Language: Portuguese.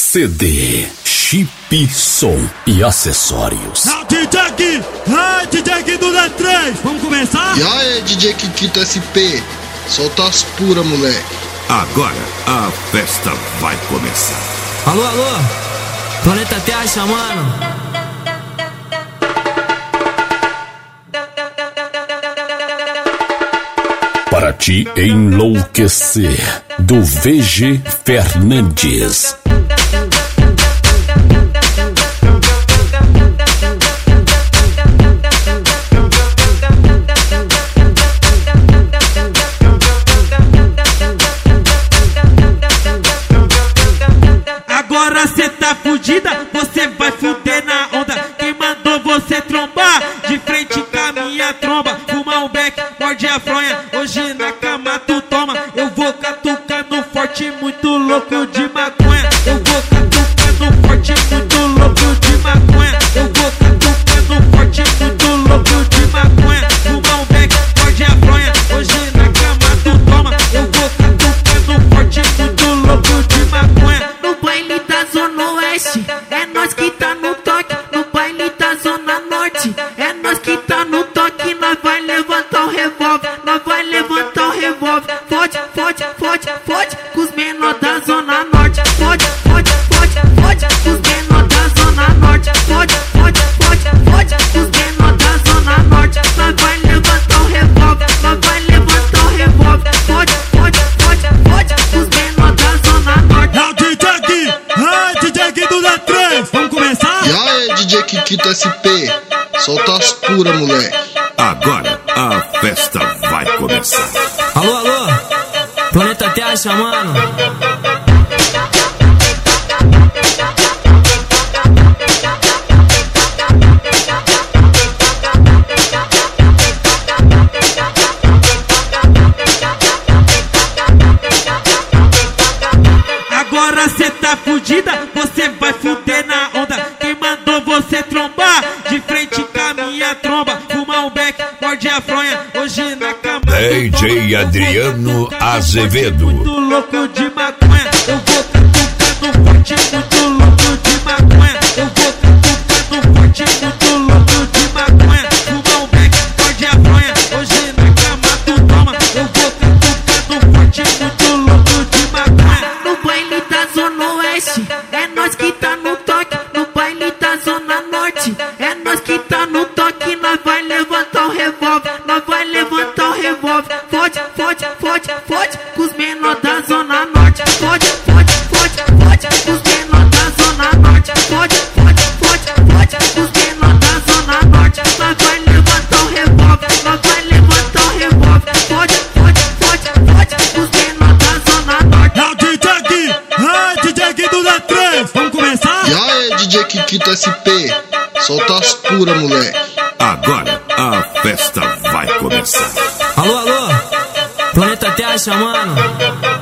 CD, chip, som e acessórios. DJ Gui do D3, vamos começar? E aí, DJ Kikito SP, solta as puras, moleque. Agora a festa vai começar. Alô, alô, Planeta Terra chamando. Para te enlouquecer, do VG Fernandes. Agora cê tá fudida, você vai fuder na onda. Quem mandou você trombar? De frente com a minha tromba. Fumar um beck, morde a fronha. Hoje na cama tu toma. Eu vou catucando forte, muito louco de maconha. Eu vou catucando forte, muito louco de maconha. Eu vou catucando forte, muito louco de maconha. Fumar um beck, morde a fronha. Hoje na cama tu toma. Eu vou catucando forte, muito louco de maconha. No baile da Zona Oeste, é nós que tá no toque. No baile da Zona Norte, é nós que tá no toque. Nós vai levantar o revólver, nós vai levantar o revólver. Fode, fode, fode, fode, com os menor da Zona Norte. Fode, fode, fode, fode, com os menor da Zona Norte. Fode, fode, fode, fode, com os menor da Zona Norte. Nós vai levantar o revólver, nós vai levantar o revólver. Fode, fode, fode, fode, com os menor da Zona Norte. DJ Gui do D3, vamos começar? E aí, DJ Kikito SP, solta as puras, moleque. Agora a festa vai começar. Alô, alô, Planeta Terra chamando. Agora cê tá fudida, você vai fuder na onda. Quem mandou você trombar? De frente com a minha tromba. Fumar um beck, morde a fronha. Hoje na cama DJ Adriano Azevedo. muito louco de maconha. Eu vou catucando forte, muito louco de maconha. Eu vou catucando forte, muito louco de maconha. Fumar um beck, morde a fronha. Hoje na cama tu toma. Eu vou catucando forte, muito louco de maconha. No baile da Zona Oeste, é nós que tá no toque. No baile da Zona Norte, é nós que tá no toque. Nós vai levantar o revólver, nós vai levantar o revólver. Fode, fode, fode, fode, com os menor da Zona Norte. Fode, fode, fode, fode, com os menor da Zona Norte. Fode, fode, fode, fode, com os menor da Zona Norte. Nós vai levantar o revólver, nós vai levantar o revólver. Fode, fode, fode, fode, com os menor da Zona Norte. DJ Gui do D3, vamos começar? E aí, DJ Kikito SP, solta as puras, moleque. Agora a festa vai começar. Alô, alô, Planeta Terra chamando.